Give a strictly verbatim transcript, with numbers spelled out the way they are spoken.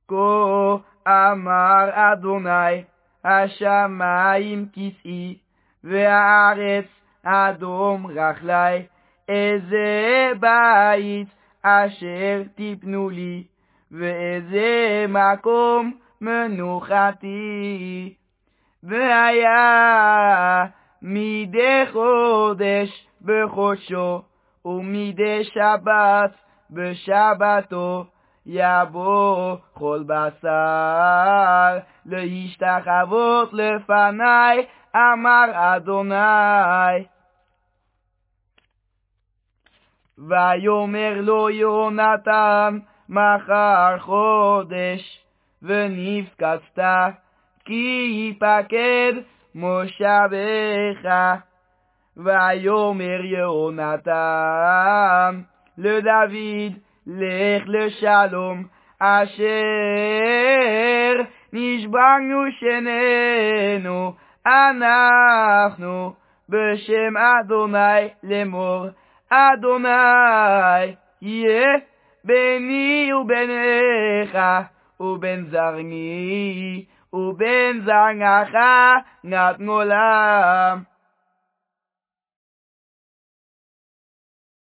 כה אמר אדוני, השמיים כסאי, והארץ אדום רכלי, איזה בית אשר תיתנו לי, ואיזה מקום מנוחתי. והיה מדי חודש בחודשו, ומדי שבת בשבתו, יבוא כל בשר להשתחוות לפני, אמר אדוני. ויאמר לו יונתן, מחר חודש, ונפקדת, כי יפקד מושבך. ויאמר יונתן לדוד, לך לשלום, אשר נשבענו שנינו אנחנו בשם אדוני לאמור, אדוני יהיה ביני וביניך, ובין זרעי ובין זרעך עד עולם.